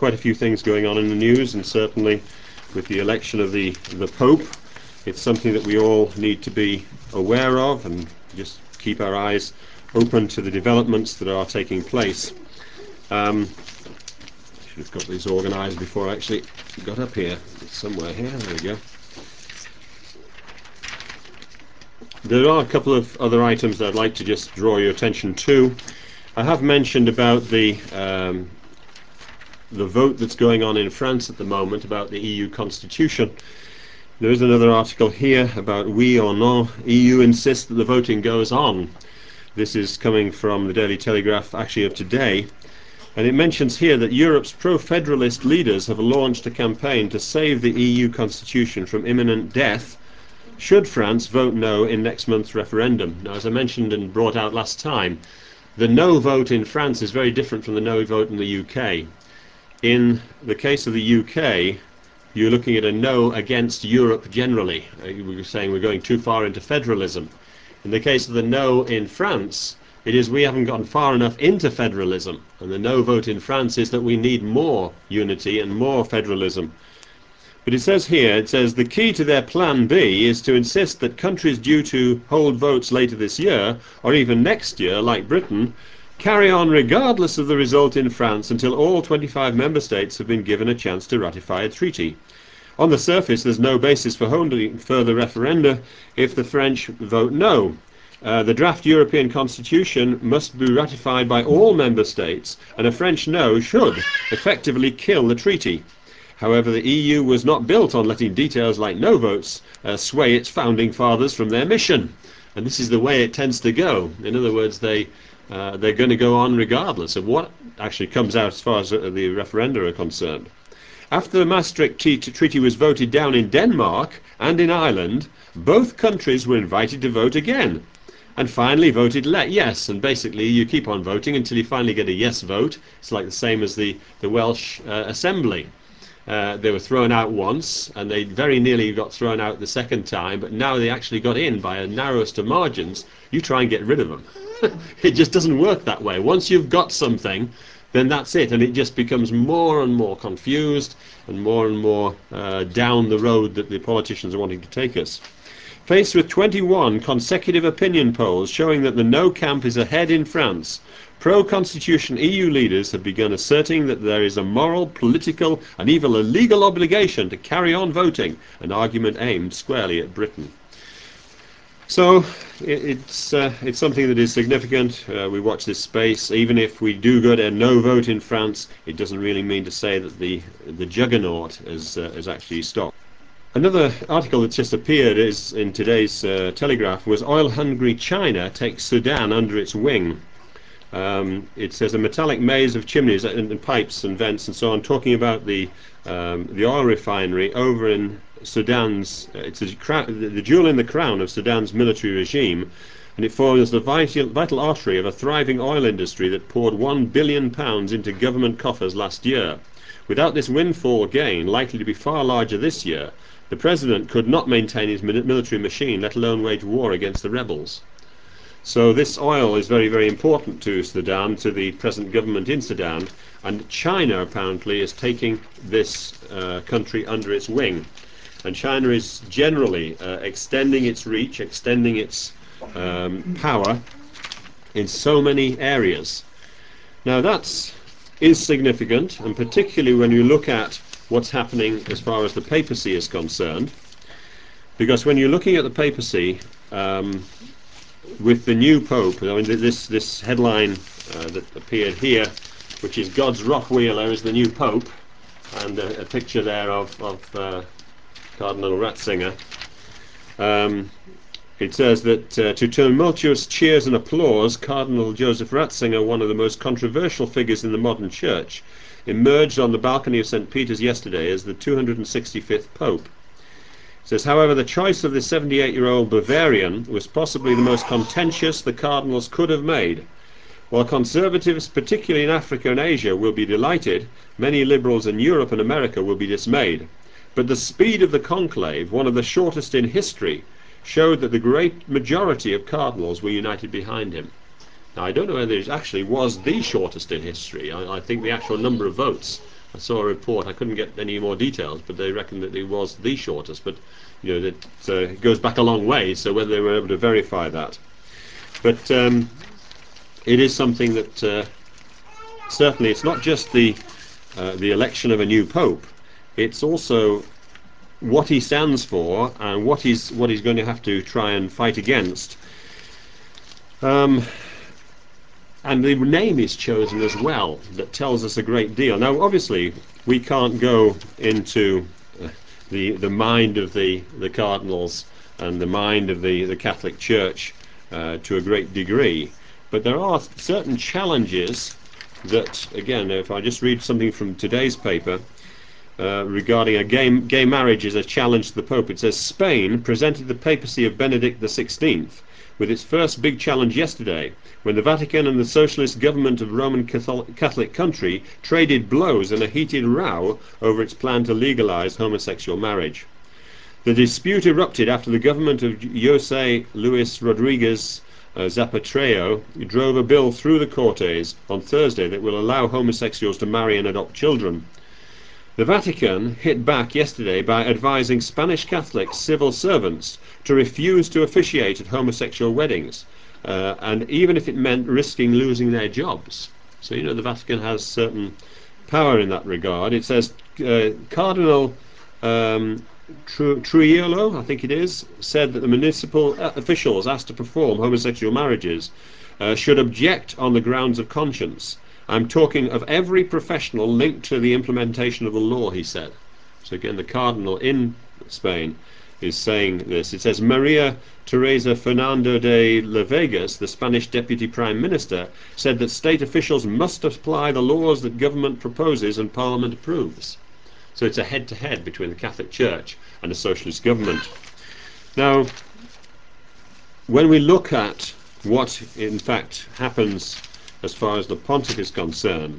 quite a few things going on in the news, and certainly with the election of the Pope, it's something that we all need to be aware of and just keep our eyes open to the developments that are taking place. Should have got these organised before I actually got up here. It's somewhere here. There we go. There are a couple of other items that I'd like to just draw your attention to. I have mentioned about the vote that's going on in France at the moment about the EU constitution. There is another article here about oui or non. EU insists that the voting goes on. This is coming from the Daily Telegraph, actually of today, and it mentions here that Europe's pro-federalist leaders have launched a campaign to save the EU constitution from imminent death should France vote no in next month's referendum. Now, as I mentioned and brought out last time, the no vote in France is very different from the no vote in the UK. In the case of the UK, you're looking at a no against Europe generally. We were saying we're going too far into federalism. In the case of the no in France, it is we haven't gotten far enough into federalism, and the no vote in France is that we need more unity and more federalism. But it says here, it says the key to their plan B is to insist that countries due to hold votes later this year, or even next year, like Britain, carry on regardless of the result in France until all 25 member states have been given a chance to ratify a treaty. On the surface, there's no basis for holding further referenda if the French vote no. The draft European Constitution must be ratified by all member states, and a French no should effectively kill the treaty. However, the EU was not built on letting details like no votes sway its founding fathers from their mission. And this is the way it tends to go. In other words, they're going to go on regardless of what actually comes out as far as the referenda are concerned. After the Maastricht Treaty was voted down in Denmark and in Ireland, both countries were invited to vote again, and finally voted yes. And basically you keep on voting until you finally get a yes vote. It's like the same as the Welsh Assembly. They were thrown out once, and they very nearly got thrown out the second time, but now they actually got in by a narrowest of margins. You try and get rid of them. It just doesn't work that way. Once you've got something, then that's it, and it just becomes more and more confused and more down the road that the politicians are wanting to take us. Faced with 21 consecutive opinion polls showing that the no camp is ahead in France, pro-constitution EU leaders have begun asserting that there is a moral, political and even a legal obligation to carry on voting, an argument aimed squarely at Britain. So it's something that is significant. We watch this space. Even if we do get a no vote in France, it doesn't really mean to say that the juggernaut has actually stopped. Another article that's just appeared is in today's Telegraph was oil-hungry China takes Sudan under its wing. It says a metallic maze of chimneys and pipes and vents and so on, talking about the oil refinery over in Sudan's. It's the jewel in the crown of Sudan's military regime, and it forms the vital artery of a thriving oil industry that poured £1 billion into government coffers last year. Without this windfall gain, likely to be far larger this year, the president could not maintain his military machine, let alone wage war against the rebels. So this oil is very, very important to Sudan, to the present government in Sudan, and China apparently is taking this country under its wing. And China is generally extending its reach, extending its power in so many areas. Now that is significant, and particularly when you look at what's happening as far as the papacy is concerned, because when you're looking at the papacy with the new Pope, I mean this headline that appeared here, which is God's Rottweiler is the new Pope, and a picture there of Cardinal Ratzinger. It says that to tumultuous cheers and applause, Cardinal Joseph Ratzinger, one of the most controversial figures in the modern church, emerged on the balcony of St. Peter's yesterday as the 265th Pope. It says, however, the choice of the 78-year-old Bavarian was possibly the most contentious the cardinals could have made. While conservatives, particularly in Africa and Asia, will be delighted, many liberals in Europe and America will be dismayed. But the speed of the conclave, one of the shortest in history, showed that the great majority of cardinals were united behind him. Now, I don't know whether it actually was the shortest in history. I think the actual number of votes I saw a report. I couldn't get any more details, but they reckon that it was the shortest. But that it goes back a long way. So whether they were able to verify that, but it is something that certainly it's not just the election of a new pope. It's also what he stands for and what he's going to have to try and fight against. And the name is chosen as well, that tells us a great deal. Now, obviously, we can't go into the mind of the cardinals and the mind of the Catholic Church to a great degree, but there are certain challenges that, again, if I just read something from today's paper, regarding gay marriage as a challenge to the Pope. It says, Spain presented the papacy of Benedict XVI with its first big challenge yesterday, when the Vatican and the socialist government of Roman Catholic country traded blows in a heated row over its plan to legalize homosexual marriage. The dispute erupted after the government of José Luis Rodriguez Zapatero drove a bill through the Cortes on Thursday that will allow homosexuals to marry and adopt children. The Vatican hit back yesterday by advising Spanish Catholic civil servants to refuse to officiate at homosexual weddings, and even if it meant risking losing their jobs. So, the Vatican has certain power in that regard. It says Cardinal Trujillo, I think it is, said that the municipal officials asked to perform homosexual marriages should object on the grounds of conscience. I'm talking of every professional linked to the implementation of the law, he said. So again, the cardinal in Spain is saying this. It says Maria Teresa Fernando de la Vegas, the Spanish deputy prime minister, said that state officials must apply the laws that government proposes and parliament approves. So it's a head-to-head between the Catholic Church and the socialist government. Now, when we look at what in fact happens as far as the pontiff is concerned,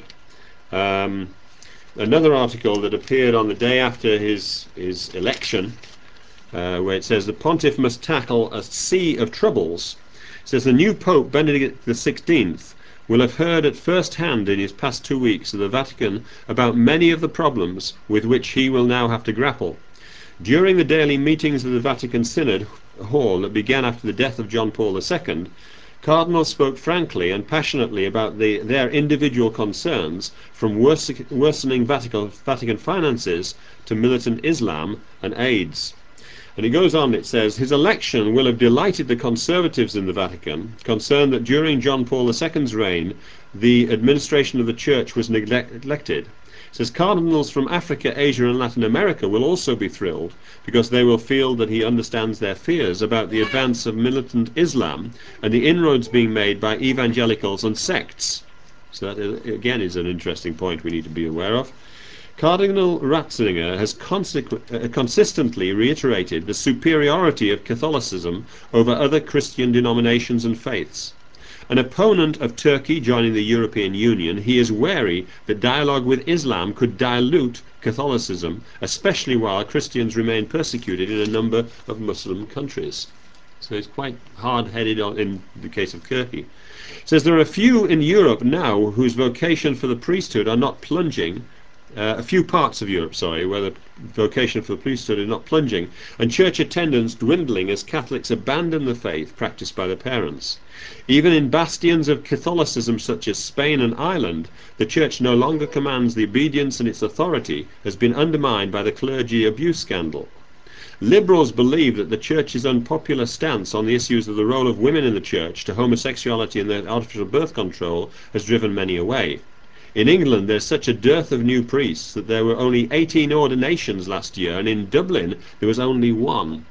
another article that appeared on the day after his election, where it says the pontiff must tackle a sea of troubles, says the new Pope Benedict XVI will have heard at first hand in his past 2 weeks at the Vatican about many of the problems with which he will now have to grapple. During the daily meetings of the Vatican Synod Hall that began after the death of John Paul II, Cardinals spoke frankly and passionately about their individual concerns, from worsening Vatican finances to militant Islam and AIDS. And it goes on, it says, his election will have delighted the conservatives in the Vatican, concerned that during John Paul II's reign, the administration of the Church was neglected. It says cardinals from Africa, Asia and Latin America will also be thrilled, because they will feel that he understands their fears about the advance of militant Islam and the inroads being made by evangelicals and sects. So that, again, is an interesting point we need to be aware of. Cardinal Ratzinger has consistently reiterated the superiority of Catholicism over other Christian denominations and faiths. An opponent of Turkey joining the European Union, he is wary that dialogue with Islam could dilute Catholicism, especially while Christians remain persecuted in a number of Muslim countries. So he's quite hard-headed in the case of Turkey. It says there are a few in Europe now whose vocation for the priesthood are not plunging, a few parts of Europe, where the vocation for the priesthood is not plunging, and church attendance dwindling as Catholics abandon the faith practiced by their parents. Even in bastions of Catholicism such as Spain and Ireland, the church no longer commands the obedience, and its authority has been undermined by the clergy abuse scandal. Liberals believe that the church's unpopular stance on the issues of the role of women in the church, to homosexuality and the artificial birth control has driven many away. In England, there's such a dearth of new priests that there were only 18 ordinations last year, and in Dublin there was only 1.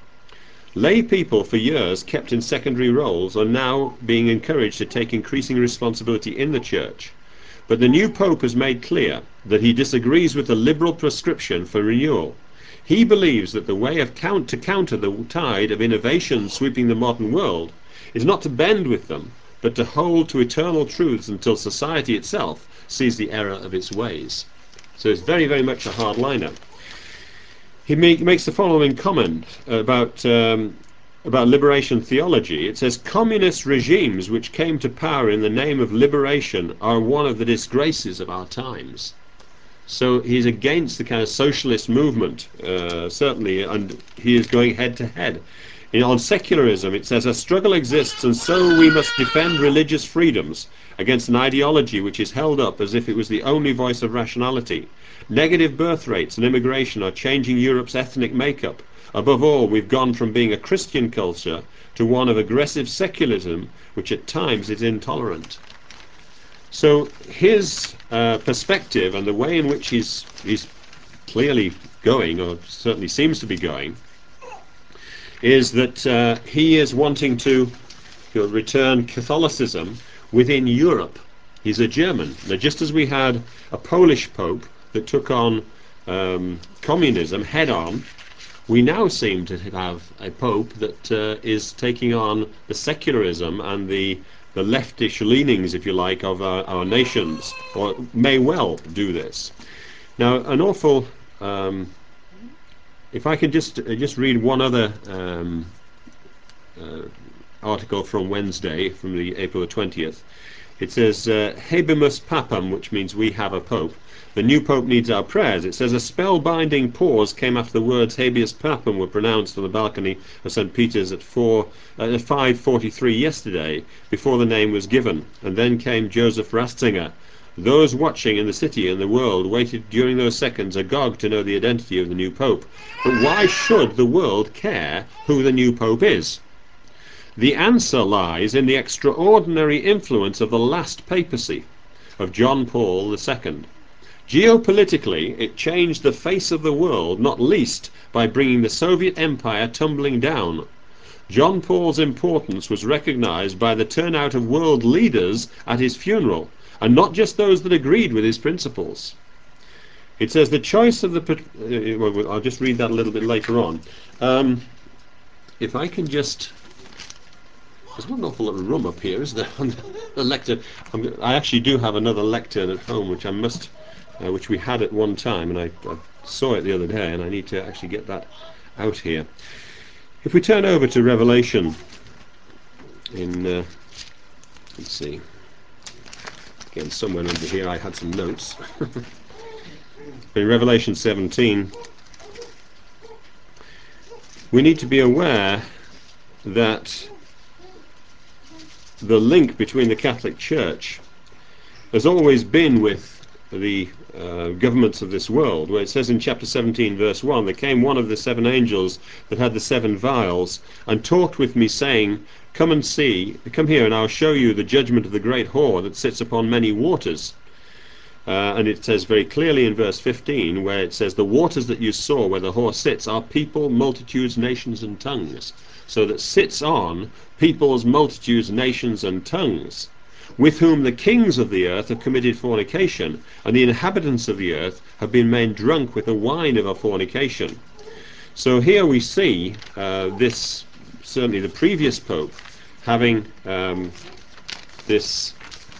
Lay people, for years kept in secondary roles, are now being encouraged to take increasing responsibility in the church. But the new Pope has made clear that he disagrees with the liberal prescription for renewal. He believes that the way to counter the tide of innovation sweeping the modern world is not to bend with them, but to hold to eternal truths until society itself sees the error of its ways. So it's very, very much a hardliner. He makes the following comment about liberation theology. It says, communist regimes which came to power in the name of liberation are one of the disgraces of our times. So he's against the kind of socialist movement, certainly, and he is going head to head. On secularism, it says, a struggle exists, and so we must defend religious freedoms against an ideology which is held up as if it was the only voice of rationality. Negative birth rates and immigration are changing Europe's ethnic makeup. Above all, we've gone from being a Christian culture to one of aggressive secularism, which at times is intolerant. So his perspective and the way in which he's clearly going, or certainly seems to be going, is that he is wanting to return Catholicism within Europe. He's a German. Now, just as we had a Polish pope that took on communism head on, we now seem to have a pope that is taking on the secularism and the leftish leanings, if you like, of our nations, or may well do this. Now, an awful... if I could just read one other article from Wednesday, from the April the 20th. It says, Habemus Papam, which means we have a pope. The new pope needs our prayers. It says, a spellbinding pause came after the words habeas papam were pronounced on the balcony of St. Peter's at 5:43 yesterday, before the name was given. And then came Joseph Ratzinger. Those watching in the city and the world waited during those seconds agog to know the identity of the new pope. But why should the world care who the new pope is? The answer lies in the extraordinary influence of the last papacy, of John Paul II. Geopolitically, it changed the face of the world, not least by bringing the Soviet Empire tumbling down. John Paul's importance was recognized by the turnout of world leaders at his funeral, and not just those that agreed with his principles. It says the choice of the... well, I'll just read that a little bit later on. If I can just... There's not an awful lot of room up here, is there? The lectern. I actually do have another lectern at home, which I must... which we had at one time, and I saw it the other day, and I need to actually get that out here. If we turn over to Revelation in... let's see... Again, somewhere under here I had some notes. In Revelation 17, we need to be aware that the link between the Catholic Church has always been with the governments of this world, where it says in chapter 17 verse 1, there came one of the seven angels that had the seven vials and talked with me, saying, come here, and I'll show you the judgment of the great whore that sits upon many waters. And it says very clearly in verse 15, where it says, the waters that you saw where the whore sits are people, multitudes, nations, and tongues. So that sits on peoples, multitudes, nations, and tongues, with whom the kings of the earth have committed fornication, and the inhabitants of the earth have been made drunk with the wine of a fornication. So here we see this, certainly the previous pope, having this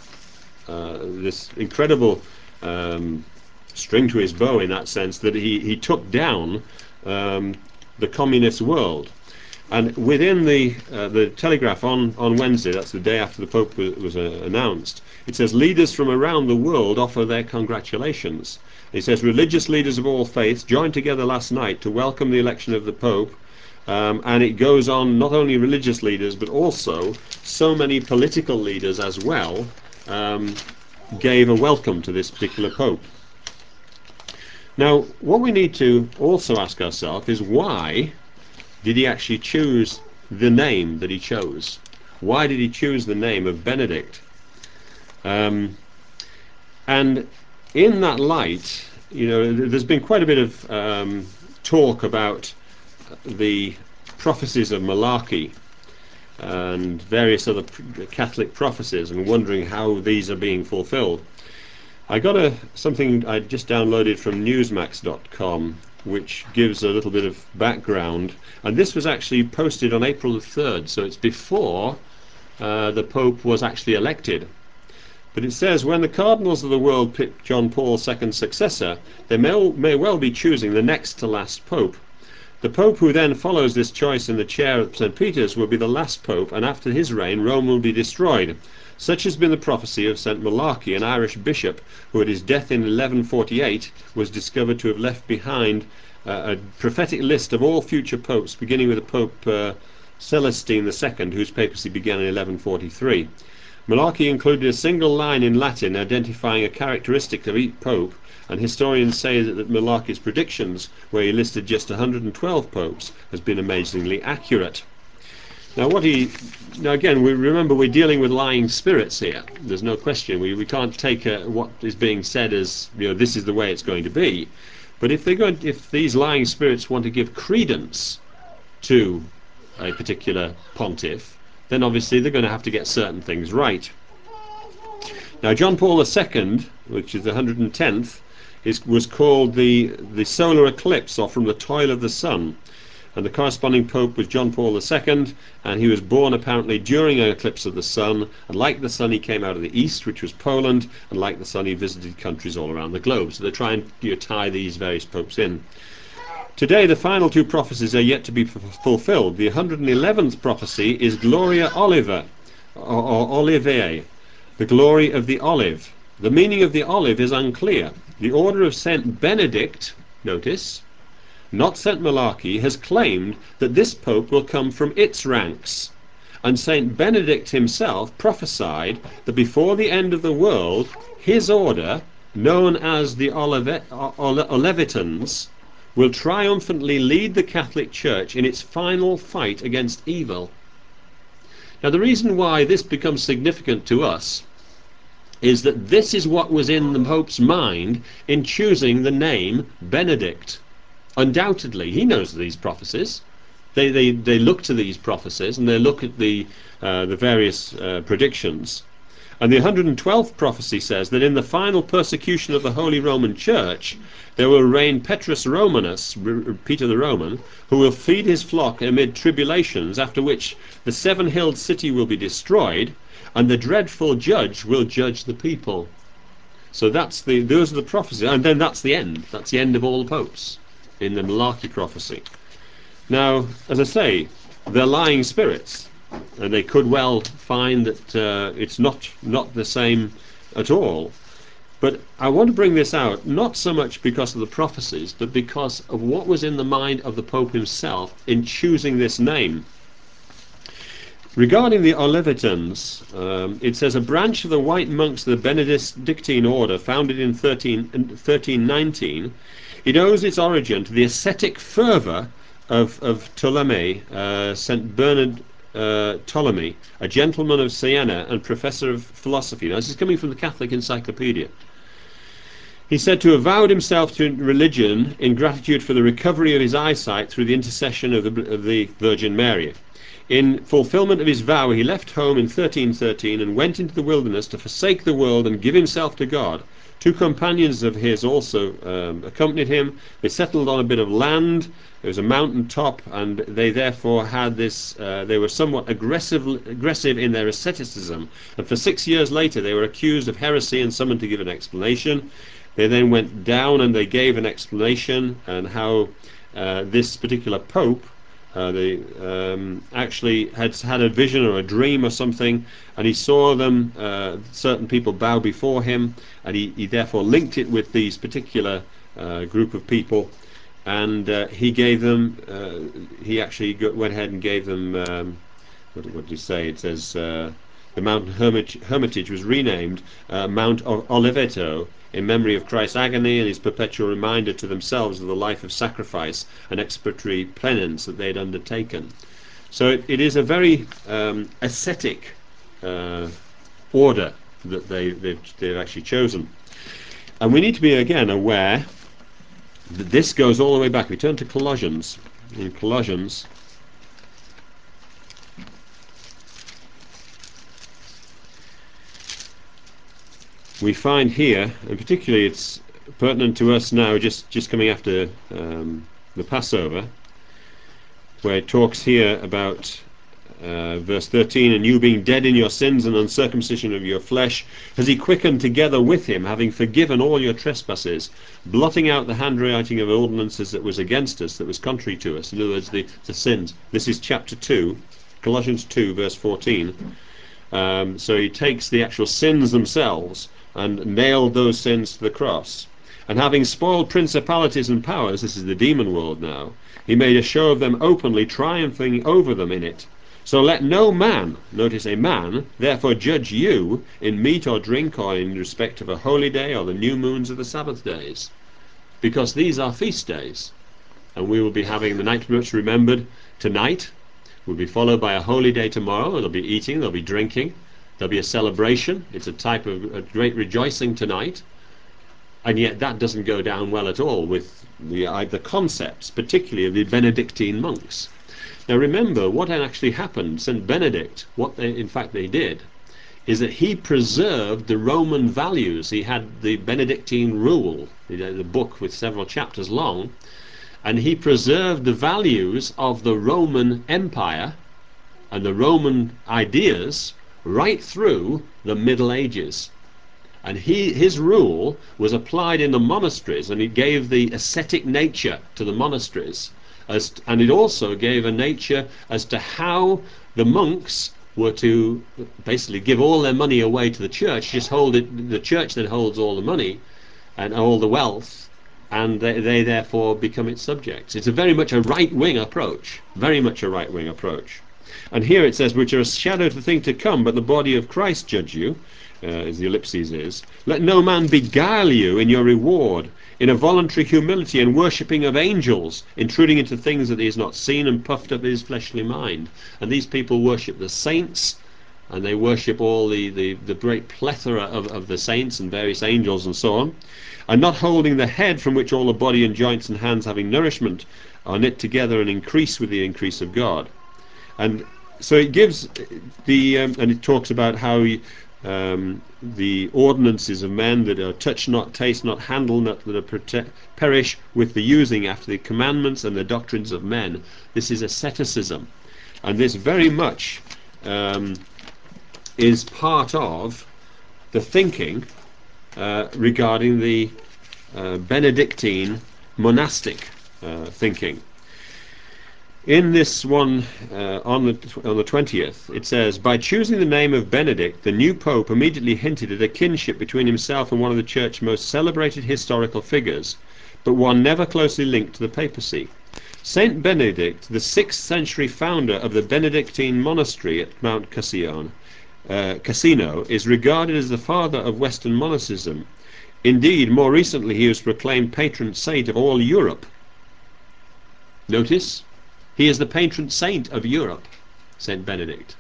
incredible string to his bow, in that sense that he took down the communist world. And within the Telegraph on Wednesday, that's the day after the Pope was announced, it says, leaders from around the world offer their congratulations. It says, religious leaders of all faiths joined together last night to welcome the election of the Pope. And it goes on, not only religious leaders, but also so many political leaders as well gave a welcome to this particular Pope. Now, what we need to also ask ourselves is, why did he actually choose the name that he chose? Why did he choose the name of Benedict? And in that light, there's been quite a bit of talk about the prophecies of Malachi and various other Catholic prophecies, and wondering how these are being fulfilled. I got something I just downloaded from Newsmax.com, which gives a little bit of background, and this was actually posted on April the 3rd, so it's before the Pope was actually elected. But it says, when the cardinals of the world pick John Paul II's successor, they may well be choosing the next to last Pope. The Pope who then follows this choice in the chair at St. Peter's will be the last Pope, and after his reign Rome will be destroyed. Such has been the prophecy of St. Malachy, an Irish bishop who at his death in 1148 was discovered to have left behind a prophetic list of all future popes, beginning with the Pope Celestine II, whose papacy began in 1143. Malachy included a single line in Latin identifying a characteristic of each pope, and historians say that Malachy's predictions, where he listed just 112 popes, has been amazingly accurate. Now, again, we remember we're dealing with lying spirits here. There's no question. We can't take what is being said as, this is the way it's going to be. But if these lying spirits want to give credence to a particular pontiff, then obviously they're going to have to get certain things right. Now, John Paul II, which is the 110th, was called the solar eclipse, or from the toil of the sun. And the corresponding pope was John Paul II, and he was born apparently during an eclipse of the sun, and like the sun he came out of the east, which was Poland, and like the sun he visited countries all around the globe. So they're trying to tie these various popes in. Today the final two prophecies are yet to be fulfilled. The 111th prophecy is Gloria Oliva, or Olivae, the glory of the olive. The meaning of the olive is unclear. The order of Saint Benedict, notice, not St. Malachy, has claimed that this pope will come from its ranks. And St. Benedict himself prophesied that before the end of the world, his order, known as the Olevitans, will triumphantly lead the Catholic Church in its final fight against evil. Now, the reason why this becomes significant to us is that this is what was in the Pope's mind in choosing the name Benedict. Undoubtedly, he knows these prophecies. They look to these prophecies, and they look at the various predictions. And the 112th prophecy says that in the final persecution of the Holy Roman Church, there will reign Petrus Romanus, Peter the Roman, who will feed his flock amid tribulations, after which the seven-hilled city will be destroyed, and the dreadful judge will judge the people. So those are the prophecies, and then that's the end. That's the end of all the popes in the Malachy prophecy. Now, as I say, they're lying spirits, and they could well find that it's not the same at all. But I want to bring this out, not so much because of the prophecies, but because of what was in the mind of the Pope himself in choosing this name. Regarding the Olevitans, it says, a branch of the white monks of the Benedictine order, founded in 1319, it owes its origin to the ascetic fervour of Ptolemy, St. Bernard Ptolemy, a gentleman of Siena and professor of philosophy. Now, this is coming from the Catholic Encyclopedia. He said to have vowed himself to religion in gratitude for the recovery of his eyesight through the intercession of the Virgin Mary. In fulfillment of his vow, he left home in 1313 and went into the wilderness to forsake the world and give himself to God. Two companions of his also accompanied him. They settled on a bit of land. There was a mountain top, and they therefore had this. They were somewhat aggressive in their asceticism. And for 6 years later, they were accused of heresy and summoned to give an explanation. They then went down and they gave an explanation, and how this particular pope they actually had a vision or a dream or something, and he saw them, certain people bow before him, and he therefore linked it with these particular group of people, and he gave them, he actually went ahead and gave them, what did he say? It says the mountain hermitage was renamed Mount Oliveto, in memory of Christ's agony and his perpetual reminder to themselves of the life of sacrifice and expiatory penance that they had undertaken. So it is a very ascetic order that they've actually chosen. And we need to be, again, aware that this goes all the way back. We turn to Colossians. In Colossians, we find here, and particularly it's pertinent to us now, just coming after the Passover, where it talks here about verse 13, and you being dead in your sins and uncircumcision of your flesh, has he quickened together with him, having forgiven all your trespasses, blotting out the handwriting of ordinances that was against us, that was contrary to us. In other words, the sins. This is chapter 2, Colossians 2, verse 14. So he takes the actual sins themselves and nailed those sins to the cross. And having spoiled principalities and powers, this is the demon world now, he made a show of them openly, triumphing over them in it. So let no man, notice a man, therefore judge you in meat or drink or in respect of a holy day or the new moons of the Sabbath days, because these are feast days. And we will be having the night much remembered tonight, will be followed by a holy day tomorrow. There'll be eating, there'll be drinking, there'll be a celebration. It's a type of a great rejoicing tonight. And yet that doesn't go down well at all with the concepts, particularly of the Benedictine monks. Now remember, what had actually happened, St. Benedict, what in fact they did, is that he preserved the Roman values. He had the Benedictine rule, the book with several chapters long, and he preserved the values of the Roman Empire and the Roman ideas right through the Middle Ages. And his rule was applied in the monasteries, and it gave the ascetic nature to the monasteries, and it also gave a nature as to how the monks were to basically give all their money away to the church, just hold it, the church then holds all the money and all the wealth, and they therefore become its subjects. It's a very much a right-wing approach, very much a right-wing approach. And here it says, which are a shadow to the thing to come, but the body of Christ judge you, as the ellipses is. Let no man beguile you in your reward, in a voluntary humility and worshipping of angels, intruding into things that he has not seen, and puffed up his fleshly mind. And these people worship the saints, and they worship all the great plethora of the saints and various angels and so on, and not holding the head, from which all the body and joints and hands having nourishment are knit together and increase with the increase of God. And so it gives and it talks about how the ordinances of men that are touch not, taste not, handle not, that are perish with the using after the commandments and the doctrines of men. This is asceticism, and this very much is part of the thinking regarding the Benedictine monastic thinking. In this one, on the 20th, it says, by choosing the name of Benedict, the new pope immediately hinted at a kinship between himself and one of the church's most celebrated historical figures, but one never closely linked to the papacy. Saint Benedict, the 6th century founder of the Benedictine monastery at Mount Cassino, is regarded as the father of Western monasticism. Indeed, more recently he was proclaimed patron saint of all Europe. Notice, he is the patron saint of Europe, Saint Benedict.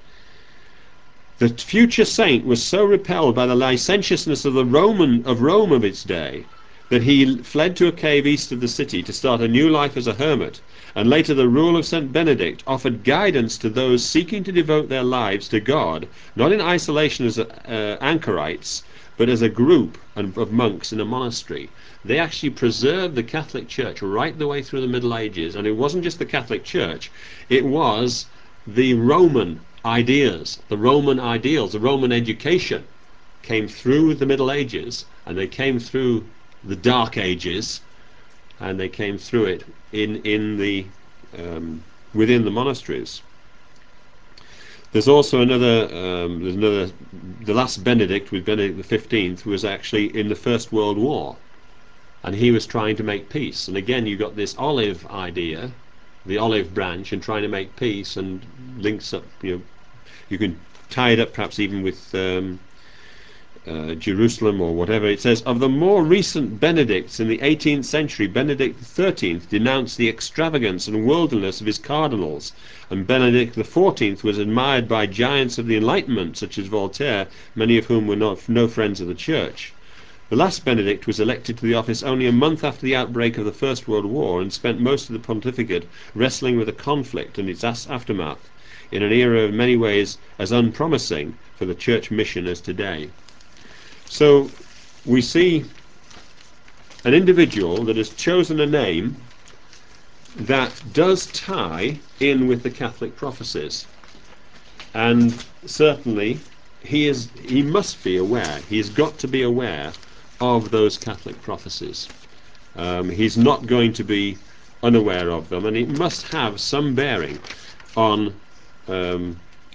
The future saint was so repelled by the licentiousness of Rome of its day that he fled to a cave east of the city to start a new life as a hermit, and later the rule of Saint Benedict offered guidance to those seeking to devote their lives to God, not in isolation as anchorites, but as a group of monks in a monastery. They actually preserved the Catholic Church right the way through the Middle Ages, and it wasn't just the Catholic Church, it was the Roman ideas, the Roman ideals, the Roman education came through the Middle Ages, and they came through the Dark Ages, and they came through it in the within the monasteries. There's also another, the last Benedict, with Benedict XV, was actually in the First World War, and he was trying to make peace. And again, you got this olive idea, the olive branch, and trying to make peace, and links up. You can tie it up perhaps even with Jerusalem or whatever. It says, of the more recent Benedicts in the 18th century, Benedict XIII denounced the extravagance and worldliness of his cardinals, and Benedict XIV was admired by giants of the Enlightenment, such as Voltaire, many of whom were no friends of the Church. The last Benedict was elected to the office only a month after the outbreak of the First World War, and spent most of the pontificate wrestling with the conflict and its aftermath, in an era in many ways as unpromising for the Church mission as today. So we see an individual that has chosen a name that does tie in with the Catholic prophecies, and certainly he must be aware, he's got to be aware of those Catholic prophecies. He's not going to be unaware of them, and it must have some bearing on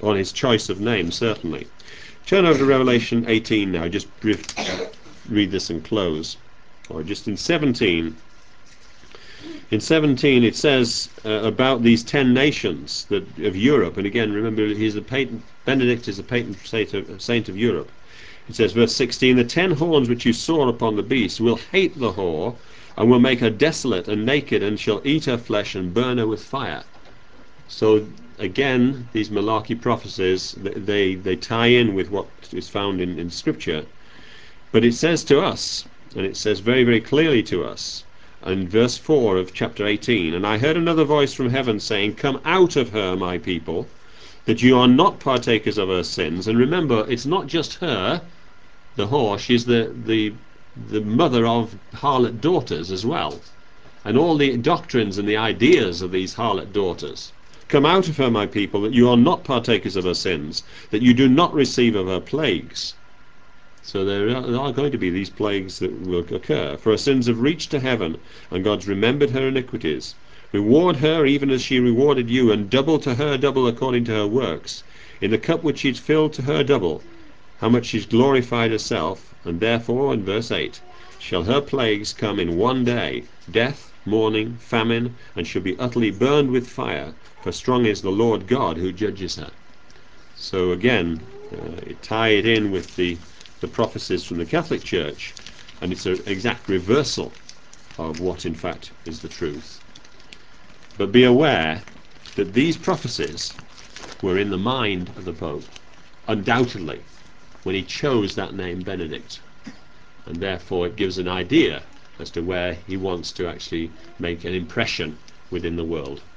on his choice of names, certainly. Turn over to Revelation 18 now, just read this and close. Or just in 17. In 17 it says about these 10 nations of Europe, and again remember Benedict is a patron saint of Europe. It says, verse 16, the 10 horns which you saw upon the beast will hate the whore, and will make her desolate and naked, and shall eat her flesh and burn her with fire. So again, these Malachi prophecies, they tie in with what is found in Scripture. But it says to us, and it says very, very clearly to us, in verse 4 of chapter 18, and I heard another voice from heaven saying, come out of her, my people, that you are not partakers of her sins. And remember, it's not just her, the whore, she's the mother of harlot daughters as well, and all the doctrines and the ideas of these harlot daughters. Come out of her, my people, that you are not partakers of her sins, that you do not receive of her plagues. So there are going to be these plagues that will occur. For her sins have reached to heaven, and God's remembered her iniquities. Reward her even as she rewarded you, and double to her double according to her works. In the cup which she's filled, to her double, how much she's glorified herself. And therefore, in verse 8, shall her plagues come in one day, death, mourning, famine, and shall be utterly burned with fire, for strong is the Lord God who judges her. So again, tie it in with the prophecies from the Catholic Church, and it's an exact reversal of what in fact is the truth. But be aware that these prophecies were in the mind of the Pope, undoubtedly, when he chose that name Benedict, and therefore it gives an idea as to where he wants to actually make an impression within the world.